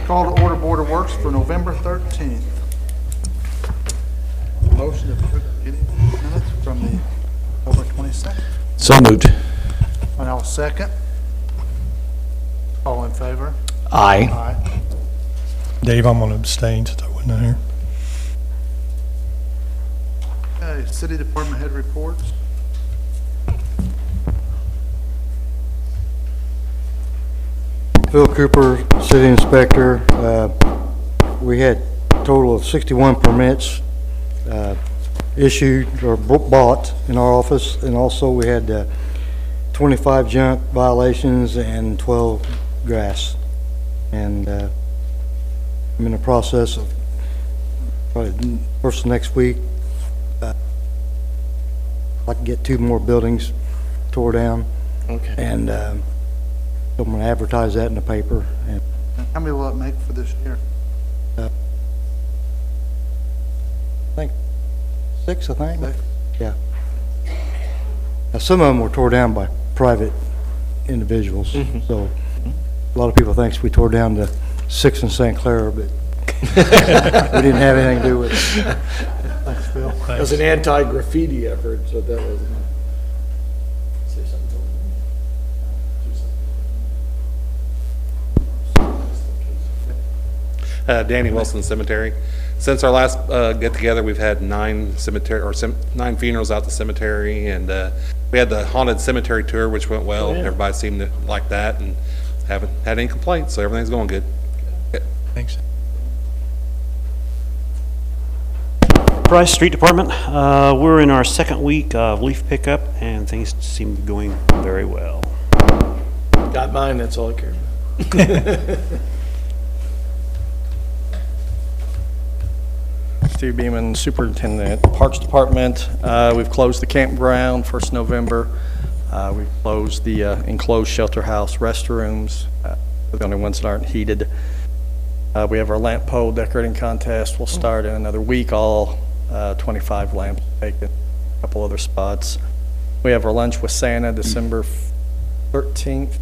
Call to order Board of Works for November 13th. Motion to approve the minutes from the October 22nd. So moved. And I'll second. All in favor? Aye. Aye. Dave, I'm going to abstain since I wasn't here. Okay, City Department head reports. Phil Cooper, City Inspector. We had a total of 61 permits issued or bought in our office, and also we had 25 junk violations and 12 grass. And I'm in the process of probably first of next week. I'd like to get 2 more buildings tore down. Okay. And I'm going to advertise that in the paper. And How many will it make for this year? I think 6, I think. 6? Yeah. Now, some of them were tore down by private individuals. So a lot of people think we tore down the 6 in St. Clair, but we didn't have anything to do with it. Thanks, Phil. That was an anti-graffiti effort, so that was. Danny Wilson Cemetery. Since our last get-together, we've had 9 funerals out the cemetery, and we had the haunted cemetery tour, which went well. Oh, yeah. Everybody seemed to like that, and haven't had any complaints, so everything's going good. Thanks. Price Street Department, we're in our second week of leaf pickup, and things seem to be going very well. Got mine, that's all I care about. Steve Beeman, Superintendent, Parks Department. We've closed the campground 1st November. We've closed the enclosed shelter house restrooms. They're the only ones that aren't heated. We have our lamp pole decorating contest. We'll start in another week. All 25 lamps taken, a couple other spots. We have our lunch with Santa December 14th.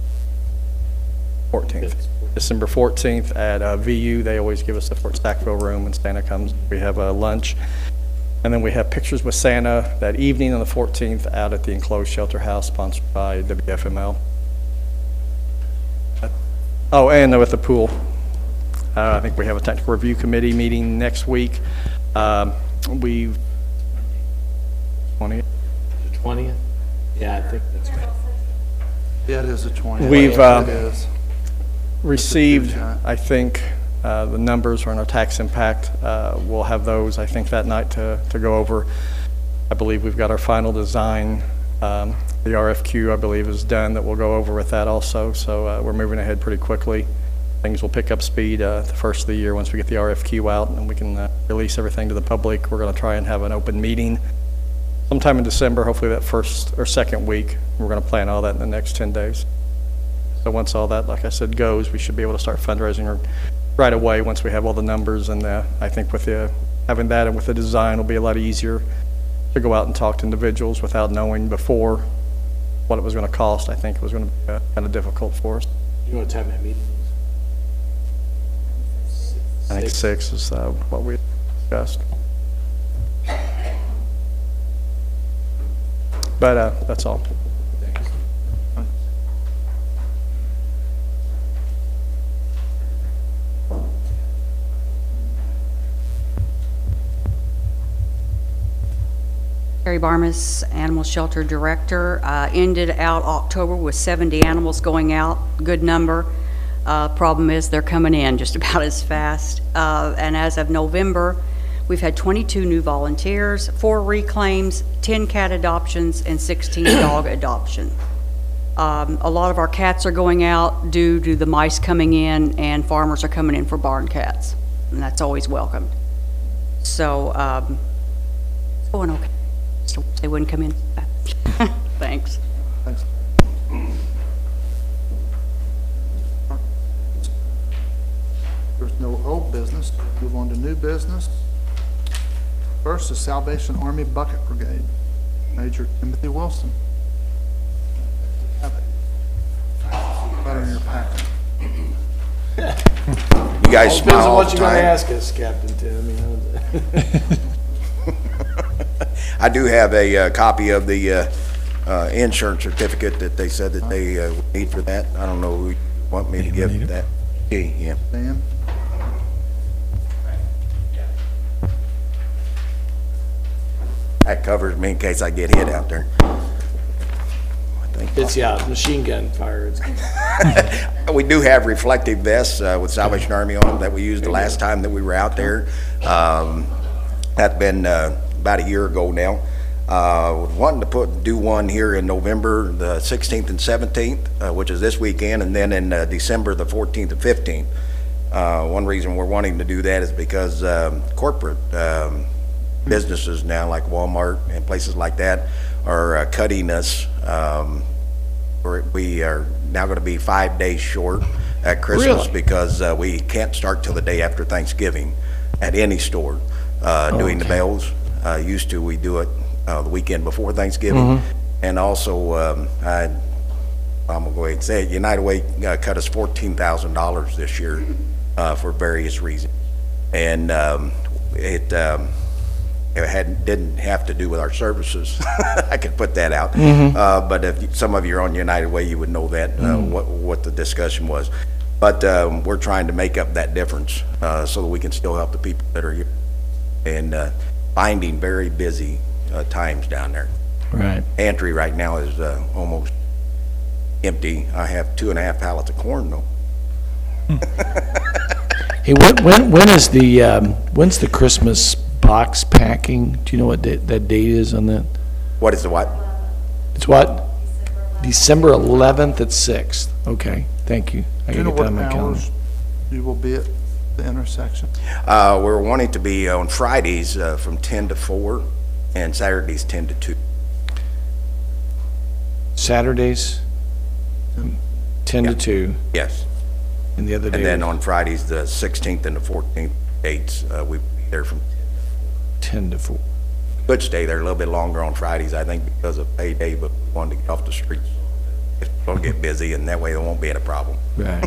December 14th at VU. They always give us the Fort Sackville room when Santa comes. We have a lunch. And then we have Pictures with Santa that evening on the 14th out at the enclosed shelter house sponsored by WFML. Oh, and with the pool. I think we have a technical review committee meeting next week. We've 20th. The 20th? Yeah, I think that's right. Yeah, it is the 20th. We've It is. received, I think, the numbers are in our tax impact. We'll have those, I think, that night to go over. I believe we've got our final design. The RFQ, I believe, is done that we'll go over with that also. So we're moving ahead pretty quickly. Things will pick up speed the first of the year once we get the RFQ out and we can release everything to the public. We're going to try and have an open meeting sometime in December, hopefully that first or second week. We're going to plan all that in the next 10 days. So once all that, like I said, goes, we should be able to start fundraising right away once we have all the numbers. And I think with having that and with the design, it'll be a lot easier to go out and talk to individuals without knowing before what it was going to cost. I think it was going to be kind of difficult for us. You know what time that meeting is? I think 6 is what we discussed. But that's all. Thanks. Carrie Barmas, Animal Shelter Director. Ended out October with 70 animals going out, good number. Problem is they're coming in just about as fast. And as of November, we've had 22 new volunteers, 4 reclaims, 10 cat adoptions, and 16 dog adoption. A lot of our cats are going out due to the mice coming in, and farmers are coming in for barn cats, and that's always welcomed. So it's going okay. So they wouldn't come in. Thanks. Thanks. There's no old business. Move on to new business. First is Salvation Army Bucket Brigade, Major Timothy Wilson. Have it. Right in your packet. You guys Depends smile on all what the you're gonna time. ask us, Captain Tim, you know. I do have a copy of the insurance certificate that they said that they would need for that. I don't know who you want me to give that. Yeah. Dan? That covers me in case I get hit out there. I think It's, yeah, machine gun fire. It's we do have reflective vests with Salvation Army on them that we used the last time that we were out there. That's been about a year ago now. Wanting to do one here in November, the 16th and 17th, which is this weekend, and then in December, the 14th and 15th. One reason we're wanting to do that is because corporate businesses now, like Walmart and places like that, are cutting us. We are now going to be 5 days short at Christmas Really? because we can't start till the day after Thanksgiving at any store doing the bells. Used to, we do it the weekend before Thanksgiving. And also, I'm going to go ahead and say it, United Way cut us $14,000 this year for various reasons. And it didn't have to do with our services. I could put that out. But if some of you are on United Way, you would know that, what the discussion was. But we're trying to make up that difference so that we can still help the people that are here. And finding very busy times down there. Right. Pantry right now is almost empty. I have 2.5 pallets of corn though. Hey, when is when's the Christmas box packing? Do you know what that date is on that? What is the what? It's what? December 11th at 6th. Okay, thank you. I Do you gotta know get what that on my calendar. hours you will be at the intersection? We're wanting to be on Fridays from 10 to 4 and Saturdays 10 to 2. Saturdays, 10 to 2, Yes. and the other day And then was on Fridays, the 16th and the 14th dates, we'll be there from, 10 to 4. could stay there a little bit longer on Fridays, I think, because of payday, but we wanted to get off the streets. It's going to get busy, and that way there won't be any problem. Right.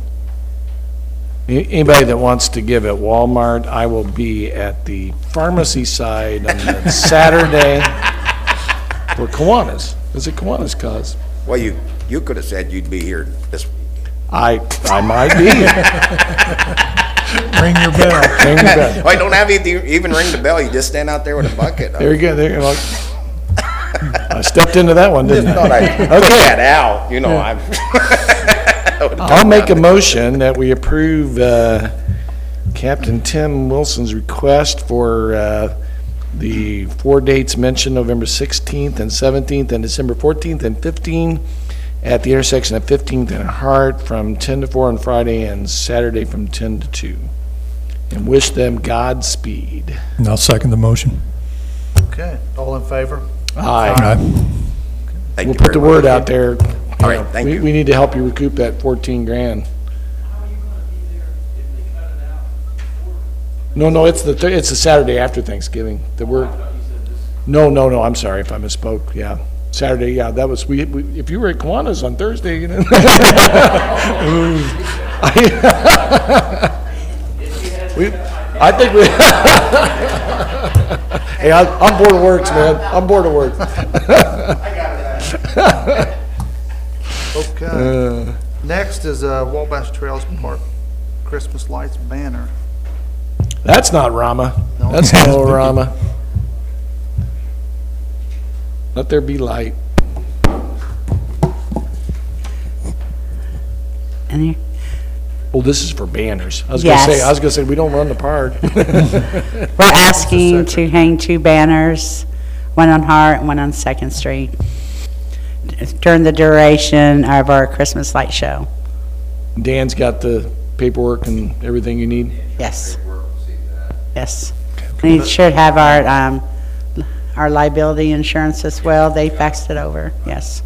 Anybody that wants to give at Walmart, I will be at the pharmacy side on the Saturday for Kiwanis. Is it Kiwanis cause? Well, you could have said you'd be here this week. I might be. Ring your bell. Ring the bell. Well, you don't have to even ring the bell, you just stand out there with a bucket. There you go. There you go. I stepped into that one, didn't Thought I? I'd put that out, you know, I'm. I'll make a motion that we approve Captain Tim Wilson's request for the 4 dates mentioned, November 16th and 17th and December 14th and 15th at the intersection of 15th and Hart from 10 to 4 on Friday and Saturday from 10 to 2. And wish them Godspeed. And I'll second the motion. Okay, all in favor? Aye. Thank We'll you put very the word much. out there. All right, thank you. We need to help you recoup that 14 grand. No, it's the Saturday after Thanksgiving. No, I'm sorry if I misspoke, yeah. Saturday, yeah, that was, if you were at Kiwanis on Thursday, you know. I think we, hey, I'm bored of works, man, I'm bored of work. Okay. Next is Wabash Trails Park Christmas lights banner. That's not Rama, No. that's no Rama. Let there be light. Any- Well, this is for banners. I was Yes. gonna say, we don't run the park. We're asking to hang 2 banners, one on Hart and one on Second Street, during the duration of our Christmas light show. Dan's got the paperwork and everything you need. Yes. Yes. And you should have our liability insurance as well. They faxed it over, yes.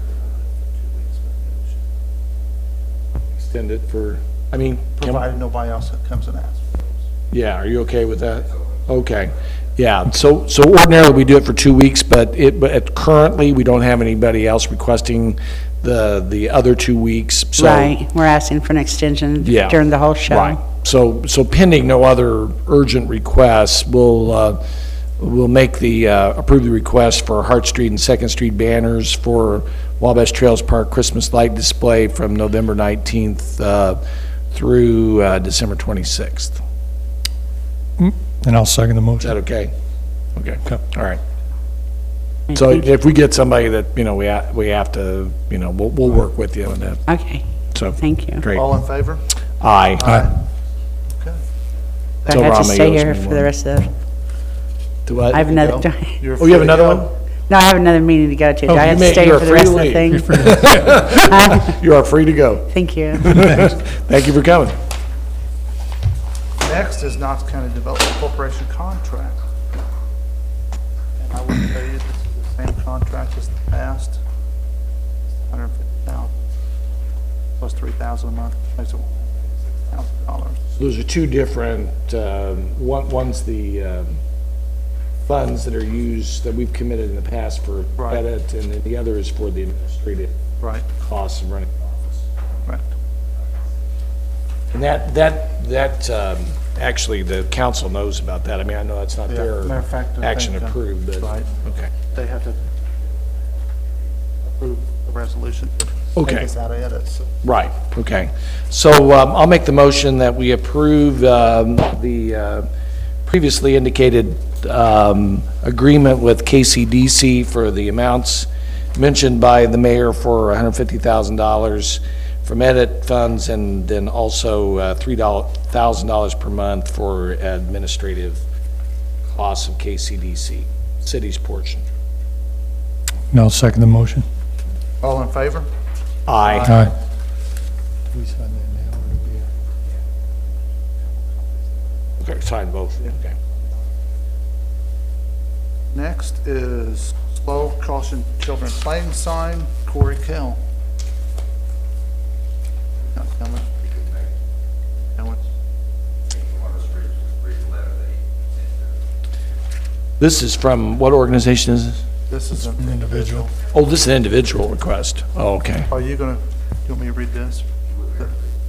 Extend it for, can- Provided nobody else comes and asks. yeah, are you okay with that? Okay, yeah, so ordinarily we do it for 2 weeks, but currently, we don't have anybody else requesting the other 2 weeks, so. Right, we're asking for an extension Yeah. during the whole show. Right, So pending no other urgent requests, we'll make the, approve the request for Hart Street and Second Street banners for Wabash Trails Park Christmas light display from November 19th through December 26th. And I'll second the Is motion. that okay? Okay, Okay. all right. So if we get somebody that, we have to, we'll work with you on that, Okay, so. thank you. Great. All in favor? Aye. Okay. Do So I have to Rama stay owes here me for one. the rest of the, Do what? I have another, You're Oh, you have free to another go. one? no, I have another meeting to go to. Do Oh, I you have may- to stay you here are for the free rest to of the thing? leave. You are free to go. Thank you. Thank you for coming. Next is Knox County Development Corporation contract. And I will tell you, this is the same contract as the past. $150,000 plus $3,000 a month, makes it $1,000. Those are two different, one's the funds that are used, that we've committed in the past for Right. edit, and then the other is for the administrative Right, costs of running the office. right. And that, actually, the council knows about that. I mean, I know that's not Yeah, their matter of fact, I action think, approved, but, right. okay. They have to approve the resolution. Okay. Take us out of edits. Right, okay. So I'll make the motion that we approve the previously indicated agreement with KCDC for the amounts mentioned by the mayor for $150,000 from edit funds, and then also $3,000 per month for administrative costs of KCDC, city's portion. And I'll second the motion. All in favor? Aye. Aye. Okay, sign both, okay. Next is slow caution children playing sign, Corey Kell. Not coming. Coming. This is from, what organization is this? This is an Individual. Oh, this is an individual request. Oh, okay. Are you gonna, do you want me to read this? It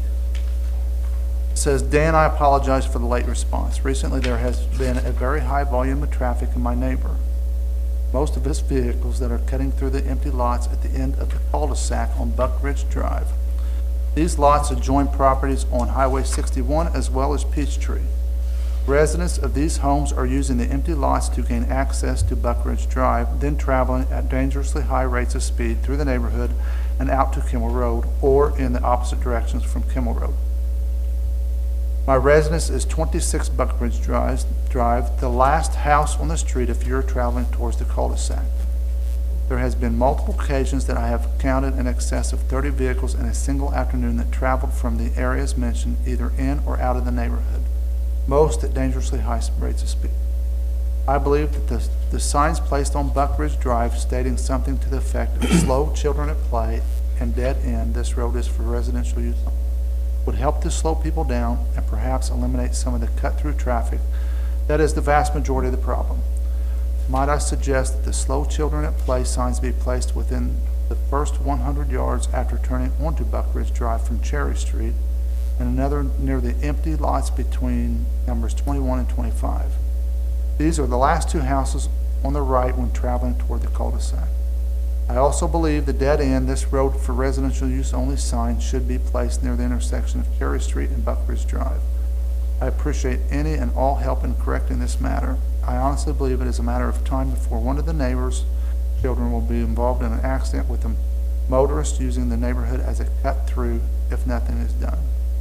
says, Dan, I apologize for the late response. Recently, there has been a very high volume of traffic in my neighbor. Most of his vehicles that are cutting through the empty lots at the end of the cul-de-sac on Buck Ridge Drive. These lots adjoin properties on Highway 61 as well as Peachtree. Residents of these homes are using the empty lots to gain access to Buck Ridge Drive, then traveling at dangerously high rates of speed through the neighborhood and out to Kimmel Road, or in the opposite directions from Kimmel Road. My residence is 26 Buck Ridge Drive, the last house on the street if you're traveling towards the cul-de-sac. There has been multiple occasions that I have counted in excess of 30 vehicles in a single afternoon that traveled from the areas mentioned either in or out of the neighborhood, most at dangerously high rates of speed. I believe that the signs placed on Buck Ridge Drive stating something to the effect of slow children at play and dead end, this road is for residential use, would help to slow people down and perhaps eliminate some of the cut-through traffic that is the vast majority of the problem. Might I suggest that the slow children at play signs be placed within the first 100 yards after turning onto Buck Ridge Drive from Cherry Street, and another near the empty lots between numbers 21 and 25. These are the last two houses on the right when traveling toward the cul-de-sac. I also believe the dead end, this road for residential use only sign should be placed near the intersection of Cherry Street and Buck Ridge Drive. I appreciate any and all help in correcting this matter. I honestly believe it is a matter of time before one of the neighbors' children will be involved in an accident with a motorist using the neighborhood as a cut-through if nothing is done.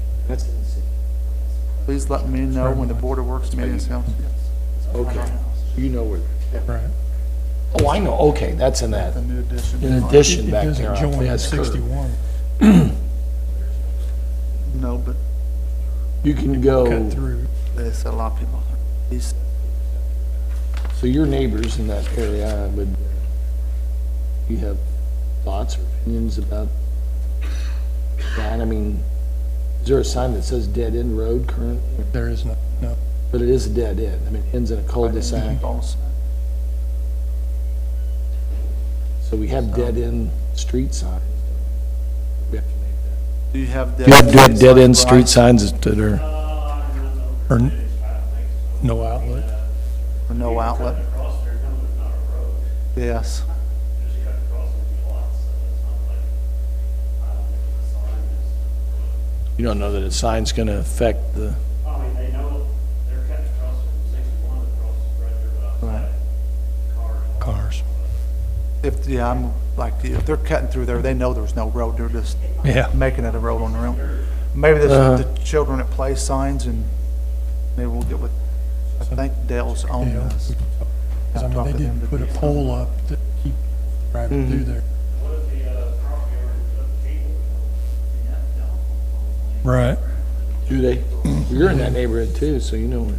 Please let me know when the Board of Works meeting is held. Okay. You know where, Right. oh, I know, okay, that's in that, The new addition. in addition It back doesn't there. join That's curved. 61. No, but You can go, Cut through. they said a lot of people. These, so your neighbors in that area, would, you have thoughts or opinions about that? I mean, is there a sign that says dead end road currently? There is no. But it is a dead end. I mean, it ends in a cul-de-sac. So we have dead end street signs. We have to make that. do you have Do you have dead dead end signs, street Brian? signs that are, Or no outlet? Or no outlet? Yes. You don't know that a sign's going to affect the, I mean, they know they're cutting across from 61 across the road, Right. Cars. If, yeah, I'm like you, if they're cutting through there, they know there's no road, they're just Yeah. making it a road on their own. Maybe there's the children at play signs, and maybe we'll get with, I think Dale's on Yeah. this. 'Cause I mean, they did put a pole up to keep driving through there. What if the property owner put the cable? Right. do they? You're in that neighborhood too, so you know.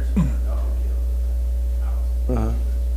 Uh-huh.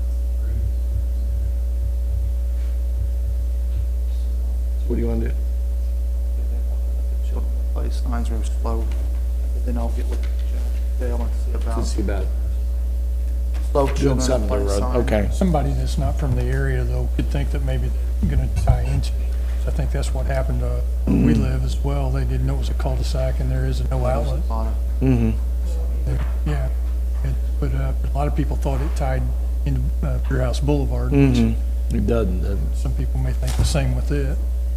What do you want to do? Children at play signs are slow, but then I'll get with Dale and see To about see about slow doing children at something to the play road. signs. Okay. Somebody that's not from the area, though, could think that maybe they're gonna tie into it. So I think that's what happened where we live as well. They didn't know it was a cul-de-sac and there is no outlet. A lot of- Mm-hmm. Yeah. But a lot of people thought it tied into Pier House Boulevard. Mm-hmm. It doesn't. Some people may think the same with it.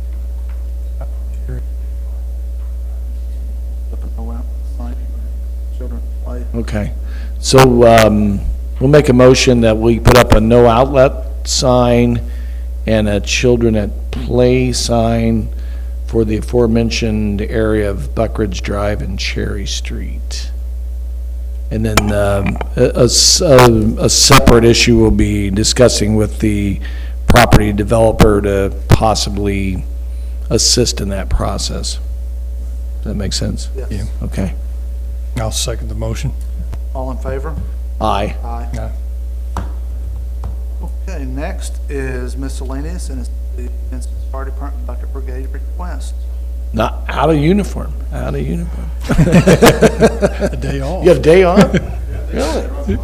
Up and no out sign. Children at play. Okay. So, we'll make a motion that we put up a no outlet sign and a children at play sign for the aforementioned area of Buckridge Drive and Cherry Street. And then, a separate issue we'll be discussing with the property developer to possibly assist in that process. Does that make sense? Yes. Yeah. Okay. I'll second the motion. All in favor? Aye. Aye. Okay, next is miscellaneous, and it's the Vincent Fire Department Bucket Brigade request. Not out of uniform, out of uniform. A day off. You have a day off? Really?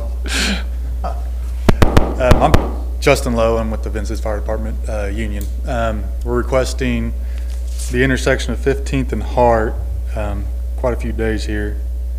I'm Justin Lowe. I'm with the Vincent Fire Department Union. We're requesting the intersection of 15th and Hart, quite a few days here.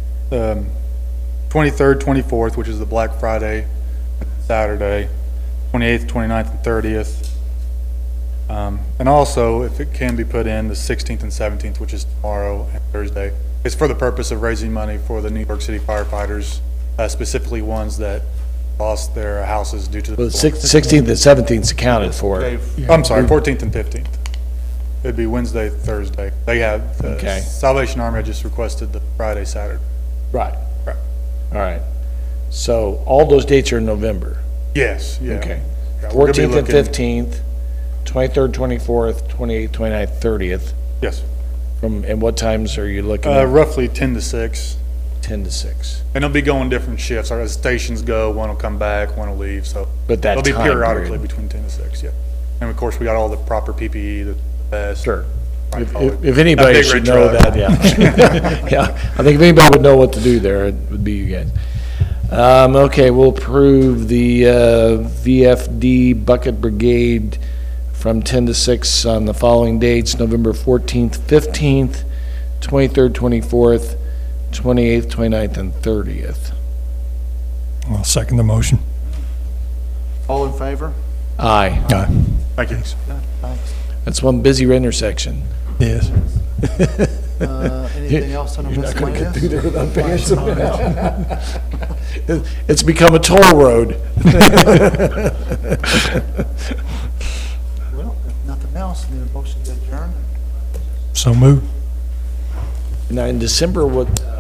23rd, 24th, which is the Black Friday, Saturday, 28th, 29th, and 30th. And also, if it can be put in, the 16th and 17th, which is tomorrow and Thursday. It's for the purpose of raising money for the New York City firefighters, specifically ones that lost their houses due to the... Well, the 16th and 17th is accounted for. I'm sorry, 14th and 15th. It'd be Wednesday, Thursday. They have, Okay. Salvation Army just requested the Friday, Saturday. Right. Right. All right. So all those dates are in November. Yes, yeah. Okay. Yeah, we're gonna be 14th and looking- 15th, 23rd, 24th, 28th, 29th, 30th. Yes. And what times are you looking at? Roughly 10 to 6. 10 to 6. And they'll be going different shifts. As stations go, one will come back, one will leave, so. But that They'll be time periodically period. between 10 to 6, yeah. And of course, we got all the proper PPE, the vest. Sure. Right, If anybody big should red know truck. that, yeah. Yeah, I think if anybody would know what to do there, it would be you guys. Okay, we'll approve the VFD Bucket Brigade from 10 to 6 on the following dates: November 14th, 15th, 23rd, 24th, 28th, 29th, and 30th. I'll second the motion. All in favor? Aye. Aye. Thank you. Good, thanks. That's one busy intersection. Yes. Anything else on the You're not gonna get through miscellaneous? there without paying some. It's become a toll road. Well, if nothing else, need a motion to adjourn. So moved. Now, in December, what,